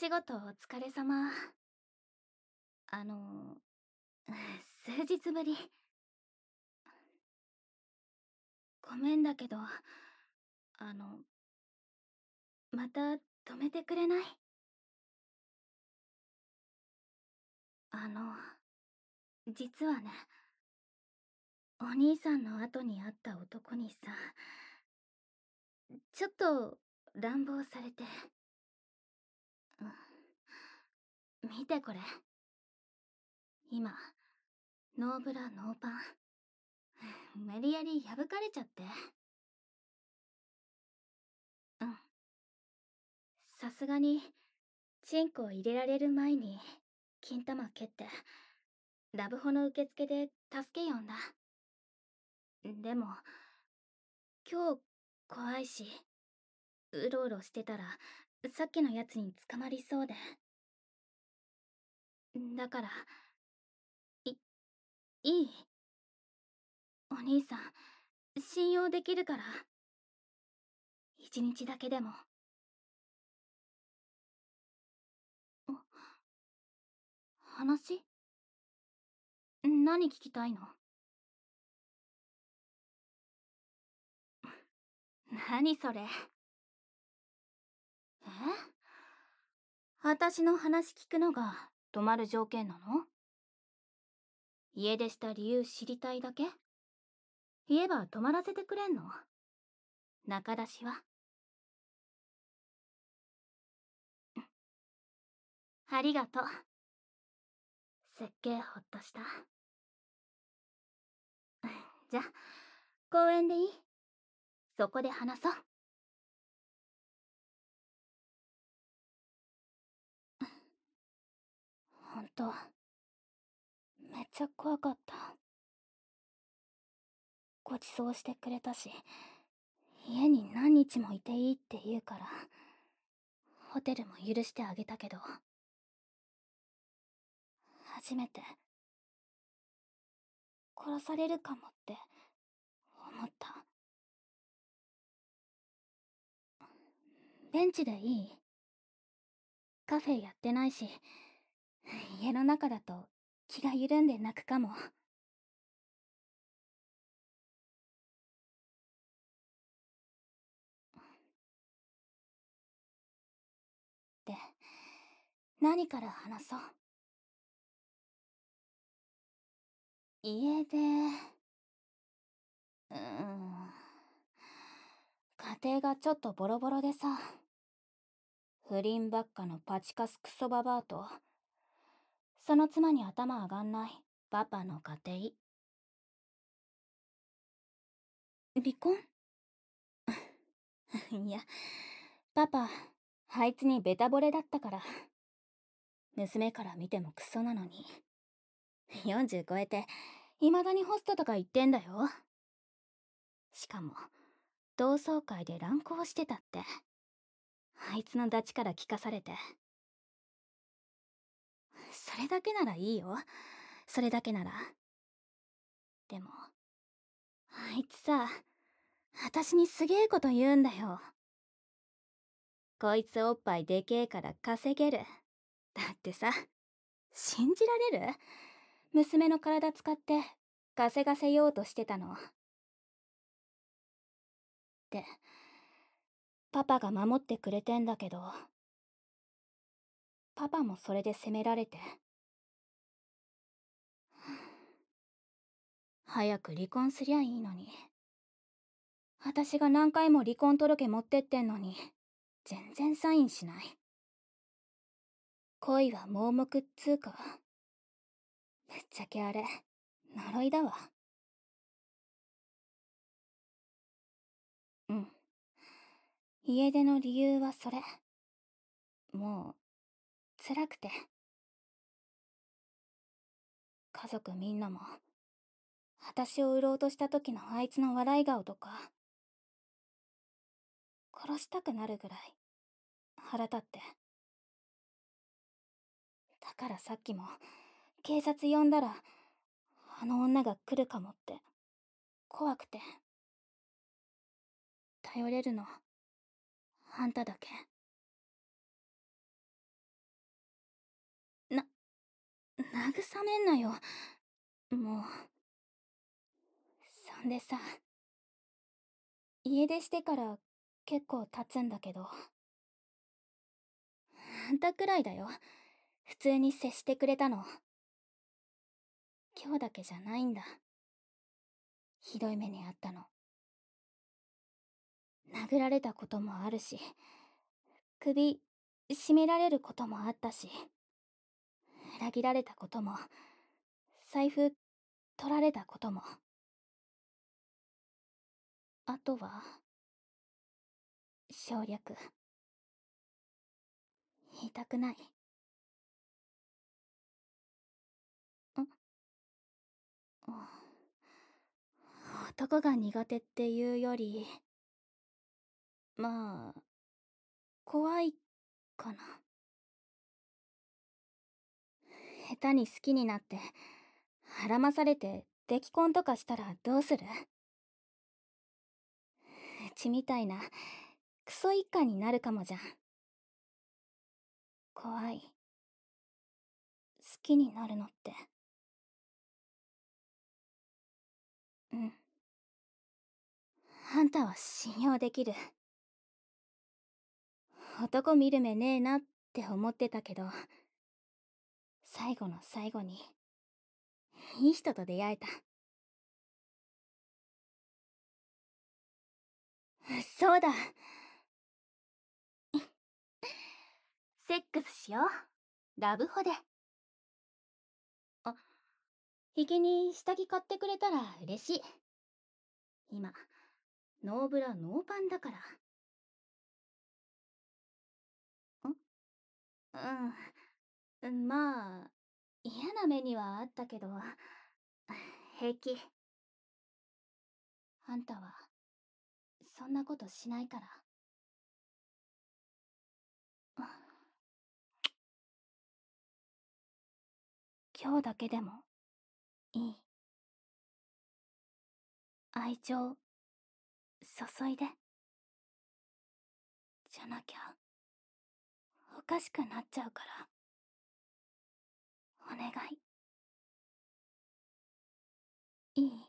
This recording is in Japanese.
仕事お疲れ様。あの、数日ぶり。ごめんだけど、あの、また止めてくれない？あの、実はね、お兄さんの後に会った男にさ、ちょっと乱暴されて。見てこれ。今、ノーブラノーパン。無理やり破かれちゃって。うん。さすがに、チンコ入れられる前に、金玉蹴って、ラブホの受付で助け呼んだ。でも、今日怖いし、うろうろしてたら、さっきのやつに捕まりそうで。だから、い、いい？お兄さん、信用できるから。一日だけでも。話？何聞きたいの？何それ？え？私の話聞くのが止まる条件なの？家出した理由知りたいだけ？言えば止まらせてくれんの？仲出しは？ありがとう。すっげえほっとした。じゃ、公園でいい？そこで話そう。ほんと、めっちゃ怖かった。ご馳走してくれたし、家に何日もいていいって言うから、ホテルも許してあげたけど、初めて、殺されるかもって思った。ベンチでいい？カフェやってないし、家の中だと気が緩んで泣くかも。で、何から話そう？家で、家庭がちょっとボロボロでさ、不倫ばっかのパチカスクソババアと、その妻に頭上がんないパパの家庭。離婚？いや、パパ、あいつにベタ惚れだったから。娘から見てもクソなのに。40超えて、未だにホストとか言ってんだよ。しかも、同窓会で乱行してたって。あいつのダチから聞かされて。それだけならいいよ。それだけなら。でも、あいつさ、私にすげえこと言うんだよ。こいつおっぱいでけえから稼げる。だってさ、信じられる？娘の体使って稼がせようとしてたの。で、パパが守ってくれてんだけど、パパもそれで責められて。早く離婚すりゃいいのに。私が何回も離婚届持ってってんのに、全然サインしない。恋は盲目っつうか。ぶっちゃけあれ、呪いだわ。うん。家出の理由はそれ。もう、辛くて。家族みんなも、私を売ろうとした時のあいつの笑い顔とか、殺したくなるぐらい、腹立って。だからさっきも、警察呼んだら、あの女が来るかもって、怖くて。頼れるの、あんただけ。 慰めんなよ。もう。そんでさ、家出してから結構経つんだけど、あんたくらいだよ。普通に接してくれたの。今日だけじゃないんだ。ひどい目にあったの。殴られたこともあるし、首絞められることもあったし、裏切られたことも、財布取られたことも。あとは、省略。言いたくない。男が苦手っていうより、まあ、怖いかな。下手に好きになって、孕まされて、出来婚とかしたらどうする？うちみたいな、クソ一家になるかもじゃん。怖い。好きになるのって。うん。あんたは信用できる。男見る目ねえなって思ってたけど、最後の最後に、いい人と出会えた。そうだ。セックスしよう。ラブホで。あ、ひげに下着買ってくれたら嬉しい。今、ノーブラノーパンだから。うん、まあ、嫌な目にはあったけど、平気。あんたは、そんなことしないから。今日だけでも、いい。愛情、注いで。じゃなきゃ、おかしくなっちゃうから。お願い。いい？